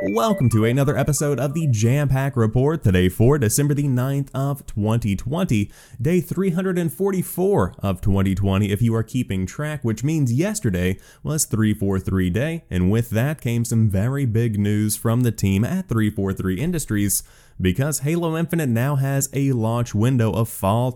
Welcome to another episode of the Jam Pack Report, today for December the 9th of 2020, day 344 of 2020 if you are keeping track, which means yesterday was 343 Day, and with that came some very big news from the team at 343 Industries, because Halo Infinite now has a launch window of fall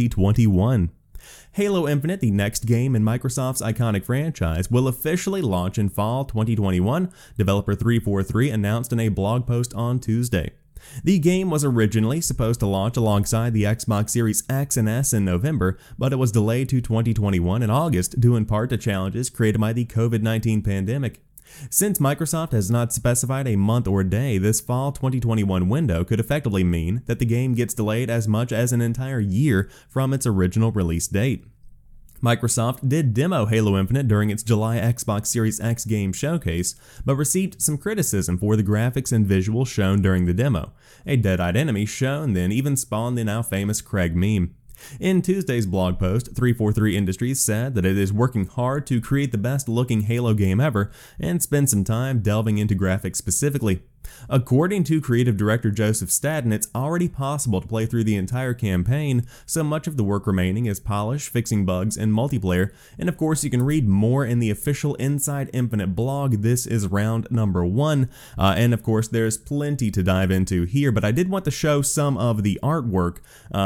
2021. Halo Infinite, the next game in Microsoft's iconic franchise, will officially launch in fall 2021, developer 343 announced in a blog post on Tuesday. The game was originally supposed to launch alongside the Xbox Series X and S in November, but it was delayed to 2021 in August due in part to challenges created by the COVID-19 pandemic. Since Microsoft has not specified a month or day, this fall 2021 window could effectively mean that the game gets delayed as much as an entire year from its original release date. Microsoft did demo Halo Infinite during its July Xbox Series X game showcase, but received some criticism for the graphics and visuals shown during the demo. A dead-eyed enemy shown then even spawned the now famous Craig meme. In Tuesday's blog post, 343 Industries said that it is working hard to create the best looking Halo game ever and spend some time delving into graphics specifically. According to creative director Joseph Staten, it's already possible to play through the entire campaign, so much of the work remaining is polish, fixing bugs, and multiplayer, and of course you can read more in the official Inside Infinite blog. This is round number 1, and of course there's plenty to dive into here, but I did want to show some of the artwork,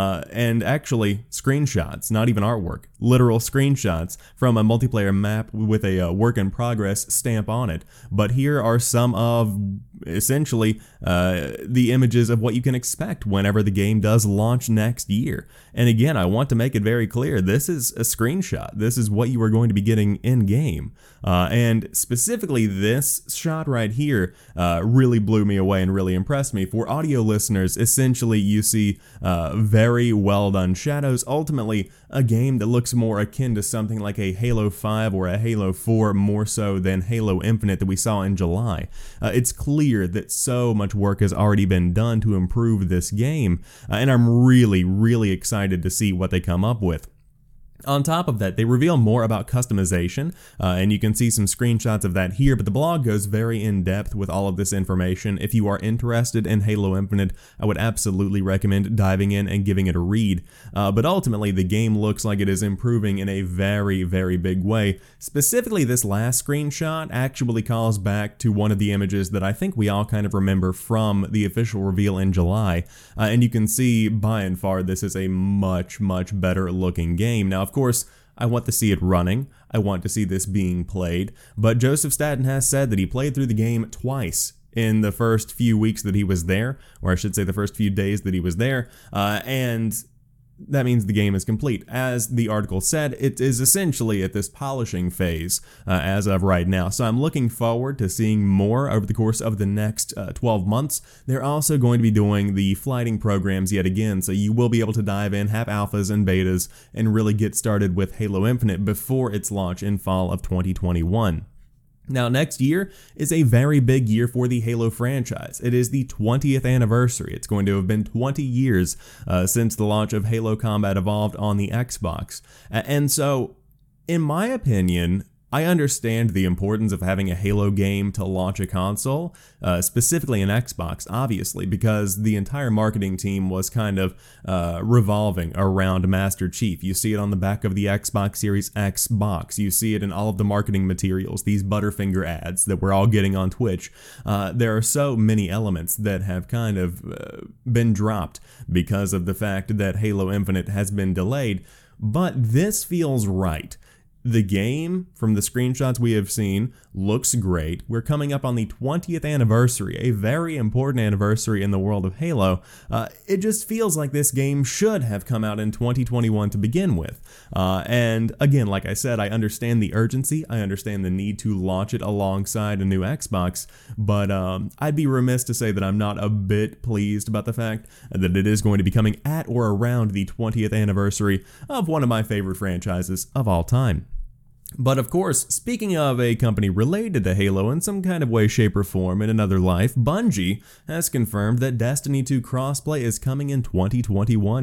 and actually screenshots, not even artwork, literal screenshots from a multiplayer map with a work in progress stamp on it. But here are some of essentially the images of what you can expect whenever the game does launch next year. And again, I want to make it very clear, this is a screenshot. This is what you are going to be getting in-game. And specifically this shot right here really blew me away and really impressed me. For audio listeners, essentially you see very well done shadows, ultimately a game that looks more akin to something like a Halo 5 or a Halo 4 more so than Halo Infinite that we saw in July. It's clear that so much work has already been done to improve this game, and I'm really excited to see what they come up with. On top of that, they reveal more about customization, and you can see some screenshots of that here, but the blog goes very in-depth with all of this information. If you are interested in Halo Infinite, I would absolutely recommend diving in and giving it a read. But ultimately, the game looks like it is improving in a very big way. Specifically, this last screenshot actually calls back to one of the images that I think we all kind of remember from the official reveal in July, and you can see by and far this is a much better looking game. Now, of course, I want to see it running, I want to see this being played, but Joseph Staten has said that he played through the game twice in the first few weeks that he was there, or I should say the first few days that he was there, and that means the game is complete. As the article said, it is essentially at this polishing phase as of right now. So I'm looking forward to seeing more over the course of the next 12 months. They're also going to be doing the flighting programs yet again, so you will be able to dive in, have alphas and betas, and really get started with Halo Infinite before its launch in fall of 2021. Now, next year is a very big year for the Halo franchise. It is the 20th anniversary. It's going to have been 20 years since the launch of Halo Combat Evolved on the Xbox. And so, in my opinion, I understand the importance of having a Halo game to launch a console, specifically an Xbox, obviously, because the entire marketing team was kind of revolving around Master Chief. You see it on the back of the Xbox Series X box. You see it in all of the marketing materials, these Butterfinger ads that we're all getting on Twitch. There are so many elements that have kind of been dropped because of the fact that Halo Infinite has been delayed, but this feels right. The game, from the screenshots we have seen, looks great. We're coming up on the 20th anniversary, a very important anniversary in the world of Halo. It just feels like this game should have come out in 2021 to begin with. And again, like I said, I understand the urgency. I understand the need to launch it alongside a new Xbox, but I'd be remiss to say that I'm not a bit pleased about the fact that it is going to be coming at or around the 20th anniversary of one of my favorite franchises of all time. But of course, speaking of a company related to Halo in some kind of way, shape, or form in another life, Bungie has confirmed that Destiny 2 crossplay is coming in 2021.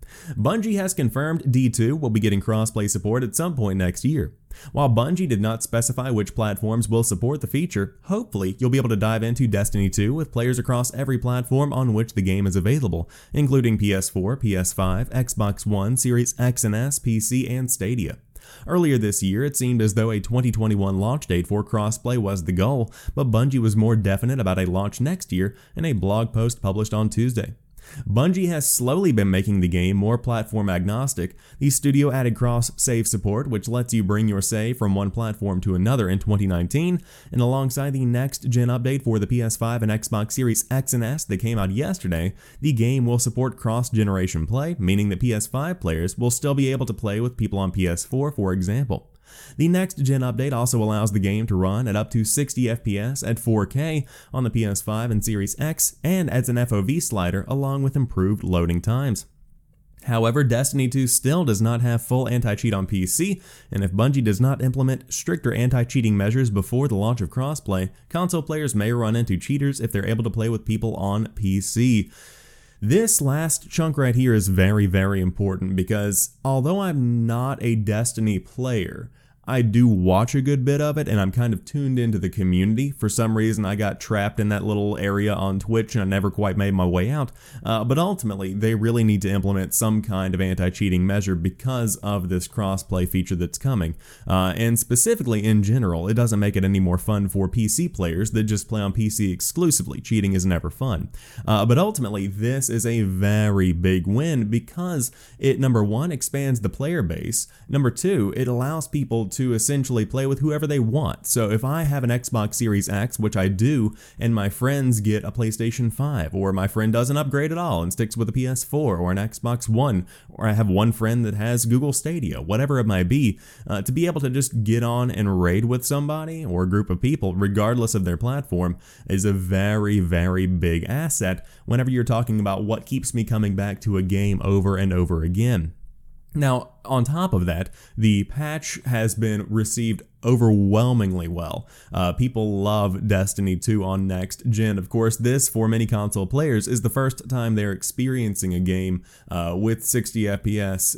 Bungie has confirmed D2 will be getting crossplay support at some point next year. While Bungie did not specify which platforms will support the feature, hopefully you'll be able to dive into Destiny 2 with players across every platform on which the game is available, including PS4, PS5, Xbox One, Series X and S, PC, and Stadia. Earlier this year, it seemed as though a 2021 launch date for crossplay was the goal, but Bungie was more definite about a launch next year in a blog post published on Tuesday. Bungie has slowly been making the game more platform agnostic. The studio added cross-save support, which lets you bring your save from one platform to another in 2019, and alongside the next-gen update for the PS5 and Xbox Series X and S that came out yesterday, the game will support cross-generation play, meaning that PS5 players will still be able to play with people on PS4, for example. The next-gen update also allows the game to run at up to 60 FPS at 4K on the PS5 and Series X, and adds an FOV slider along with improved loading times. However, Destiny 2 still does not have full anti-cheat on PC, and if Bungie does not implement stricter anti-cheating measures before the launch of crossplay, console players may run into cheaters if they're able to play with people on PC. This last chunk right here is very, very important because although I'm not a Destiny player, I do watch a good bit of it, and I'm kind of tuned into the community. For some reason, I got trapped in that little area on Twitch, and I never quite made my way out. But ultimately, they really need to implement some kind of anti-cheating measure because of this cross-play feature that's coming. And specifically, in general, it doesn't make it any more fun for PC players that just play on PC exclusively. Cheating is never fun. But ultimately, this is a very big win because it, number one, expands the player base. Number two, it allows people to essentially play with whoever they want. So if I have an Xbox Series X, which I do, and my friends get a PlayStation 5, or my friend doesn't upgrade at all and sticks with a PS4 or an Xbox One, or I have one friend that has Google Stadia, whatever it might be, to be able to just get on and raid with somebody or a group of people, regardless of their platform, is a very, very big asset whenever you're talking about what keeps me coming back to a game over and over again. Now, on top of that, the patch has been received overwhelmingly well. People love Destiny 2 on next gen. Of course, this, for many console players, is the first time they're experiencing a game with 60 FPS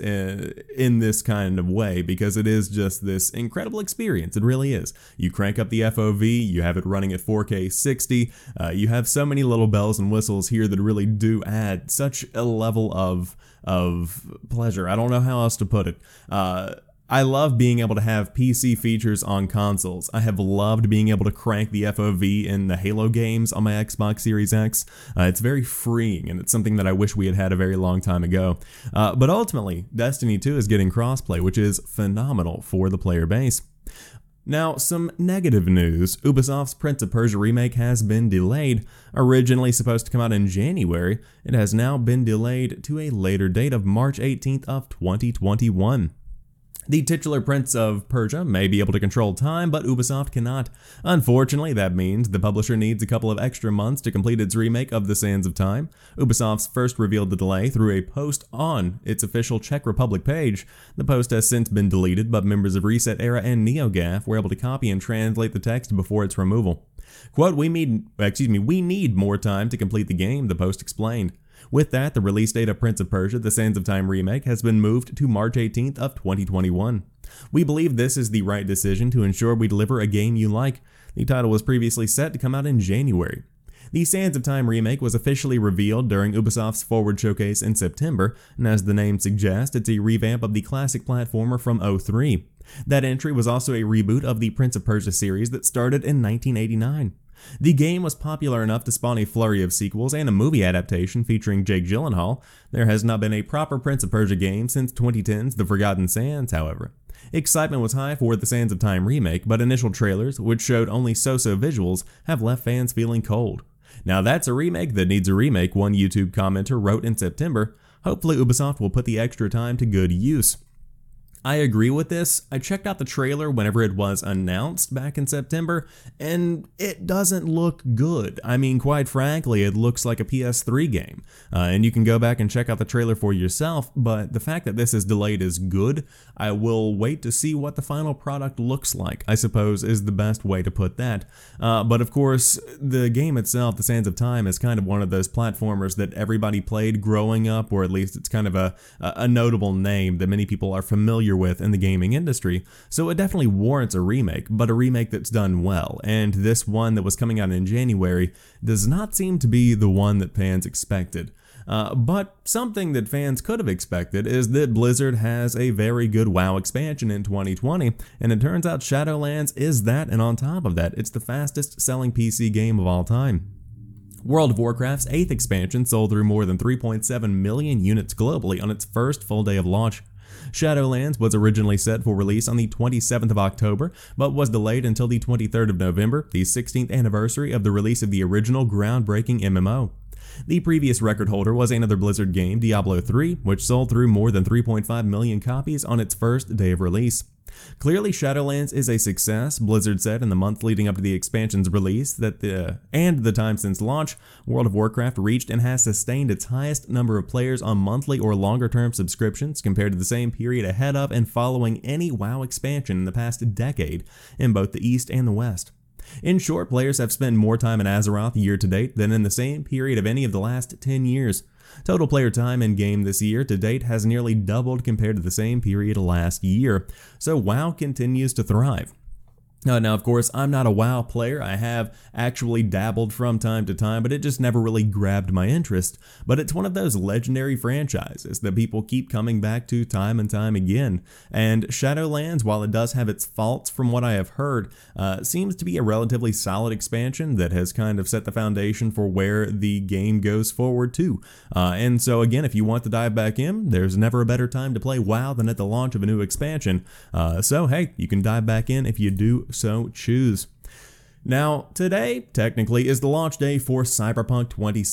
in this kind of way, because it is just this incredible experience. It really is. You crank up the FOV, you have it running at 4K 60, you have so many little bells and whistles here that really do add such a level of pleasure. I don't know how else to put it. I love being able to have PC features on consoles. I have loved being able to crank the FOV in the Halo games on my Xbox Series X. It's very freeing, and it's something that I wish we had had a very long time ago. But ultimately, Destiny 2 is getting crossplay, which is phenomenal for the player base. Now, some negative news. Ubisoft's Prince of Persia remake has been delayed. Originally supposed to come out in January, it has now been delayed to a later date of March 18th of 2021. The titular Prince of Persia may be able to control time, but Ubisoft cannot. Unfortunately, that means the publisher needs a couple of extra months to complete its remake of The Sands of Time. Ubisoft's first revealed the delay through a post on its official Czech Republic page. The post has since been deleted, but members of Reset Era and NeoGAF were able to copy and translate the text before its removal. Quote, we need more time to complete the game, the post explained. With that, the release date of Prince of Persia: The Sands of Time remake has been moved to March 18th of 2021. We believe this is the right decision to ensure we deliver a game you like. The title was previously set to come out in January. The Sands of Time remake was officially revealed during Ubisoft's Forward Showcase in September, and as the name suggests, it's a revamp of the classic platformer from 03. That entry was also a reboot of the Prince of Persia series that started in 1989. The game was popular enough to spawn a flurry of sequels and a movie adaptation featuring Jake Gyllenhaal. There has not been a proper Prince of Persia game since 2010's The Forgotten Sands, however. Excitement was high for the Sands of Time remake, but initial trailers, which showed only so-so visuals, have left fans feeling cold. Now that's a remake that needs a remake, one YouTube commenter wrote in September. Hopefully Ubisoft will put the extra time to good use. I agree with this. I checked out the trailer whenever it was announced back in September, and it doesn't look good. I mean, quite frankly, it looks like a PS3 game, and you can go back and check out the trailer for yourself, but the fact that this is delayed is good. I will wait to see what the final product looks like, I suppose is the best way to put that. But of course, the game itself, The Sands of Time, is kind of one of those platformers that everybody played growing up, or at least it's kind of a notable name that many people are familiar with in the gaming industry, so it definitely warrants a remake, but a remake that's done well, and this one that was coming out in January does not seem to be the one that fans expected. But something that fans could have expected is that Blizzard has a very good WoW expansion in 2020, and it turns out Shadowlands is that, and on top of that, it's the fastest selling PC game of all time. World of Warcraft's 8th expansion sold through more than 3.7 million units globally on its first full day of launch. Shadowlands was originally set for release on the 27th of October, but was delayed until the 23rd of November, the 16th anniversary of the release of the original groundbreaking MMO. The previous record holder was another Blizzard game, Diablo 3, which sold through more than 3.5 million copies on its first day of release. Clearly, Shadowlands is a success. Blizzard said in the month leading up to the expansion's release that the time since launch, World of Warcraft reached and has sustained its highest number of players on monthly or longer-term subscriptions compared to the same period ahead of and following any WoW expansion in the past decade in both the East and the West. In short, players have spent more time in Azeroth year-to-date than in the same period of any of the last 10 years. Total player time in-game this year to date has nearly doubled compared to the same period last year, so WoW continues to thrive. Now, of course, I'm not a WoW player. I have actually dabbled from time to time, but it just never really grabbed my interest. But it's one of those legendary franchises that people keep coming back to time and time again. And Shadowlands, while it does have its faults from what I have heard, seems to be a relatively solid expansion that has kind of set the foundation for where the game goes forward to. And so again, if you want to dive back in, there's never a better time to play WoW than at the launch of a new expansion. So hey, you can dive back in if you do so choose. Now, today, technically, is the launch day for Cyberpunk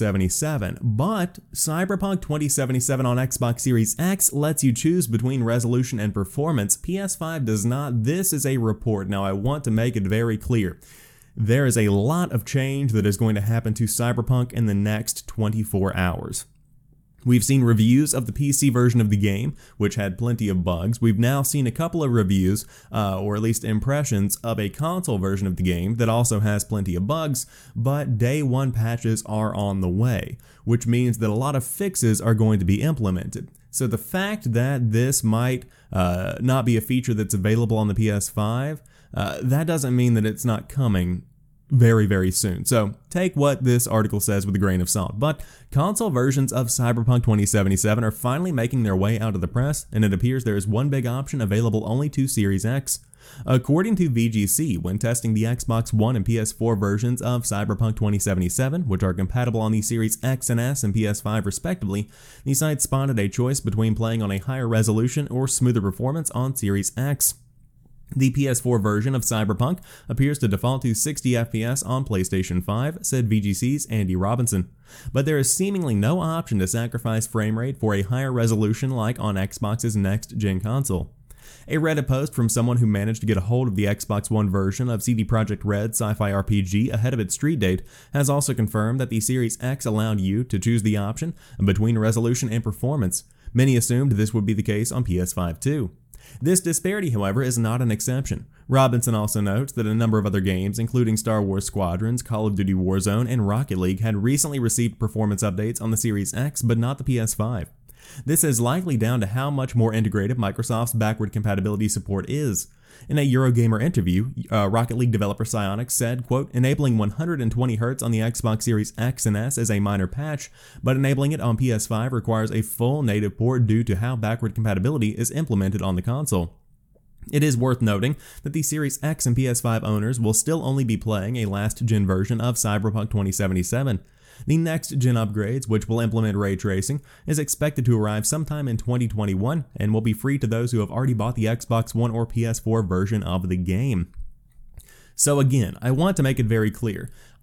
2077, but Cyberpunk 2077 on Xbox Series X lets you choose between resolution and performance. PS5 does not. This is a report. Now, I want to make it very clear. There is a lot of change that is going to happen to Cyberpunk in the next 24 hours. We've seen reviews of the PC version of the game, which had plenty of bugs. We've now seen a couple of reviews, or at least impressions, of a console version of the game that also has plenty of bugs, but day one patches are on the way, which means that a lot of fixes are going to be implemented. So the fact that this might not be a feature that's available on the PS5, that doesn't mean that it's not coming very, very soon. So take what this article says with a grain of salt. But console versions of Cyberpunk 2077 are finally making their way out of the press, and it appears there is one big option available only to Series X. According to VGC, when testing the Xbox One and PS4 versions of Cyberpunk 2077, which are compatible on the Series X and S and PS5 respectively, the site spotted a choice between playing on a higher resolution or smoother performance on Series X. The PS4 version of Cyberpunk appears to default to 60 FPS on PlayStation 5, said VGC's Andy Robinson. But there is seemingly no option to sacrifice frame rate for a higher resolution like on Xbox's next-gen console. A Reddit post from someone who managed to get a hold of the Xbox One version of CD Projekt Red's sci-fi RPG ahead of its street date has also confirmed that the Series X allowed you to choose the option between resolution and performance. Many assumed this would be the case on PS5 too. This disparity, however, is not an exception. Robinson also notes that a number of other games, including Star Wars Squadrons, Call of Duty Warzone, and Rocket League, had recently received performance updates on the Series X, but not the PS5. This is likely down to how much more integrated Microsoft's backward compatibility support is. In a Eurogamer interview, Rocket League developer Psyonix said, quote, enabling 120Hz on the Xbox Series X and S is a minor patch, but enabling it on PS5 requires a full native port due to how backward compatibility is implemented on the console. It is worth noting that the Series X and PS5 owners will still only be playing a last-gen version of Cyberpunk 2077. The next-gen upgrades, which will implement ray tracing, is expected to arrive sometime in 2021 and will be free to those who have already bought the Xbox One or PS4 version of the game. So again, I want to make it very clear.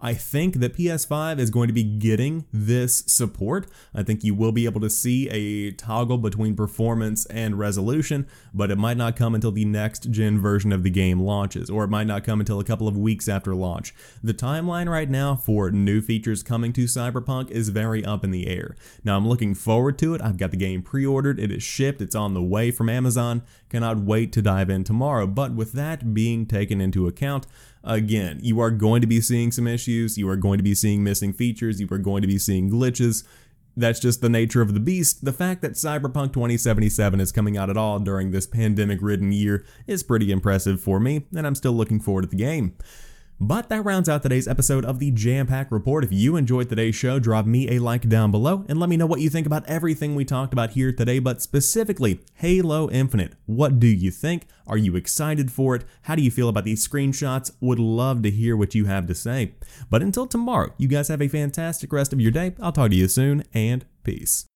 I think that PS5 is going to be getting this support. I think you will be able to see a toggle between performance and resolution, but it might not come until the next gen version of the game launches, or it might not come until a couple of weeks after launch. The timeline right now for new features coming to Cyberpunk is very up in the air. Now I'm looking forward to it. I've got the game pre-ordered, it is shipped, it's on the way from Amazon. Cannot wait to dive in tomorrow. But with that being taken into account, again, you are going to be seeing some issues, you are going to be seeing missing features, you are going to be seeing glitches. That's just the nature of the beast. The fact that Cyberpunk 2077 is coming out at all during this pandemic-ridden year is pretty impressive for me, and I'm still looking forward to the game. But that rounds out today's episode of the Jam Pack Report. If you enjoyed today's show, drop me a like down below and let me know what you think about everything we talked about here today, but specifically Halo Infinite. What do you think? Are you excited for it? How do you feel about these screenshots? Would love to hear what you have to say. But until tomorrow, you guys have a fantastic rest of your day. I'll talk to you soon, and peace.